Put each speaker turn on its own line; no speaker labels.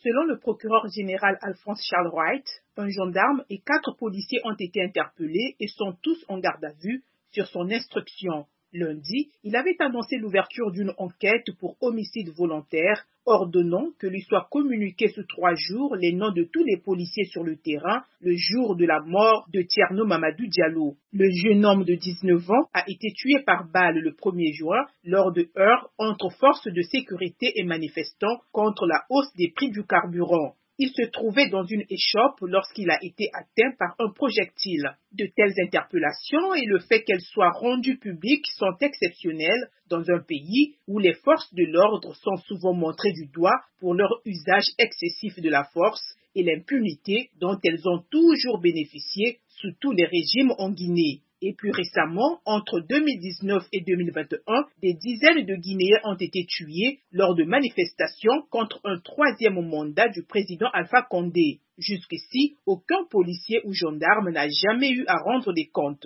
Selon le procureur général Alphonse Charles Wright, un gendarme et 4 policiers ont été interpellés et sont tous en garde à vue sur son instruction. Lundi, il avait annoncé l'ouverture d'une enquête pour homicide volontaire, ordonnant que lui soient communiqués sous 3 jours les noms de tous les policiers sur le terrain le jour de la mort de Thierno Mamadou Diallo. Le jeune homme de 19 ans a été tué par balle le 1er juin lors de heurts entre forces de sécurité et manifestants contre la hausse des prix du carburant. Il se trouvait dans une échoppe lorsqu'il a été atteint par un projectile. De telles interpellations et le fait qu'elles soient rendues publiques sont exceptionnelles dans un pays où les forces de l'ordre sont souvent montrées du doigt pour leur usage excessif de la force et l'impunité dont elles ont toujours bénéficié sous tous les régimes en Guinée. Et plus récemment, entre 2019 et 2021, des dizaines de Guinéens ont été tués lors de manifestations contre un 3e mandat du président Alpha Condé. Jusqu'ici, aucun policier ou gendarme n'a jamais eu à rendre des comptes.